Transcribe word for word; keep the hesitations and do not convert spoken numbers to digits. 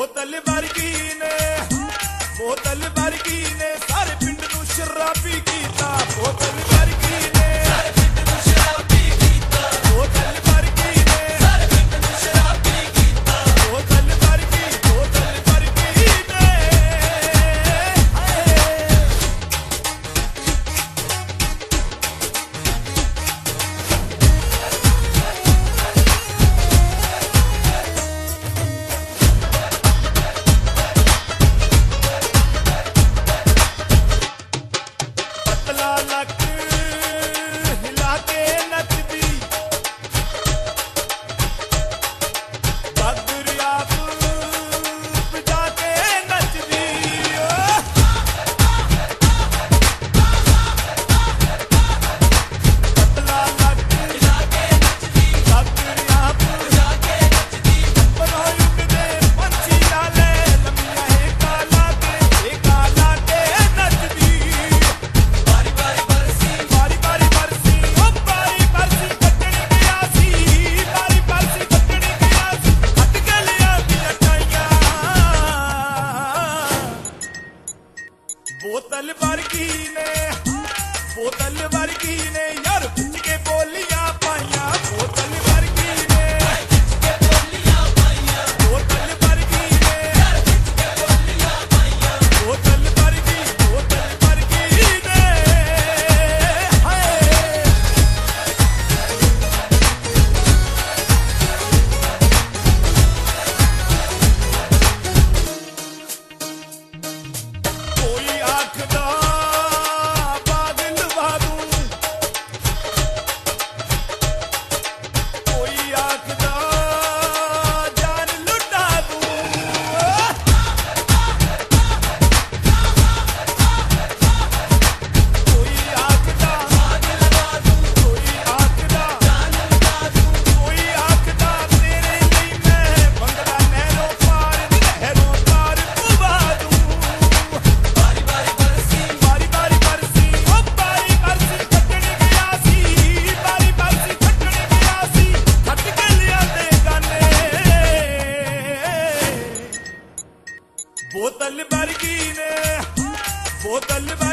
बोतल वर्गी ने बोतल वर्गी ने सारे पिंड नूं शराबी कीता बोतल वर्गी ने सारे पिंड नूं शराबी कीता बोतल वर्गी ने सारे पिंड नूं शराबी कीता बोतल वर्गी बोतल वर्गी ने बोतल वर्गी ने बोतल वर्गी ने यार खिच के बोलियां पाइया बोतल वर्गी ने खिच के बोलियां पाइया बोतल वर्गी ने यार खिच के बोलियां पाइया बोतल वर्गी बोतल वर्गी ने हाय कोई आखदा बोतल वर्गी ने बोतल